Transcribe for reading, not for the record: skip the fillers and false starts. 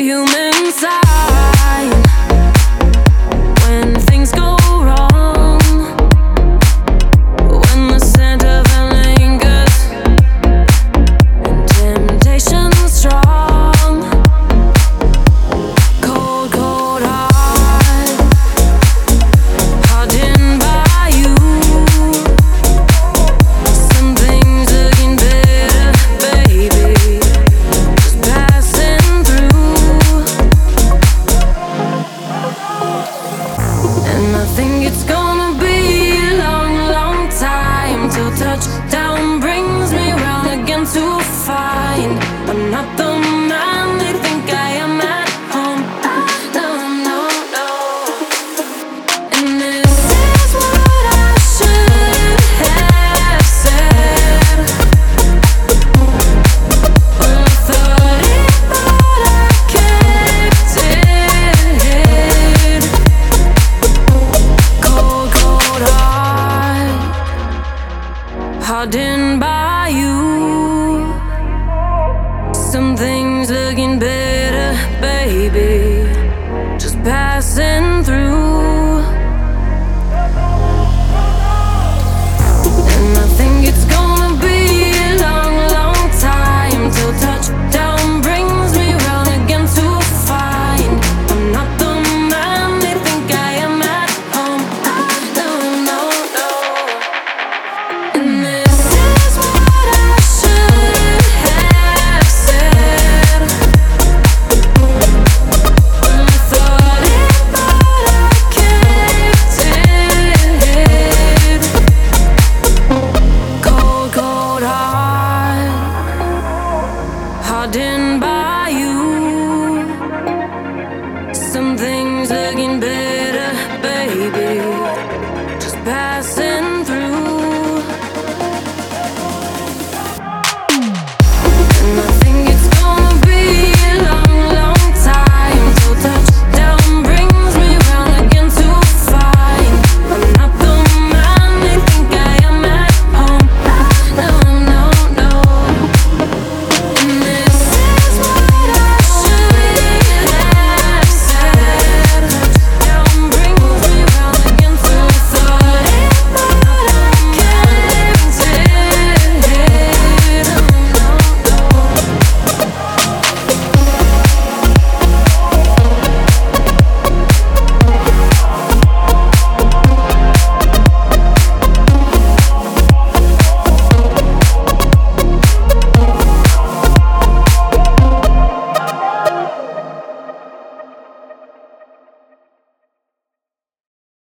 human side when things go wrong, when the scent of lingers and temptation's strong. Cold, cold heart, hardened by you. Some things looking better, baby, just passing through. And I think it's gonna be a long, long time till touchdown brings me round again to find I'm not the man they think I am at home. No, no, no. And this is what I should have said. Well, I thought it, but I kept it. Cold, cold heart, hardened by you.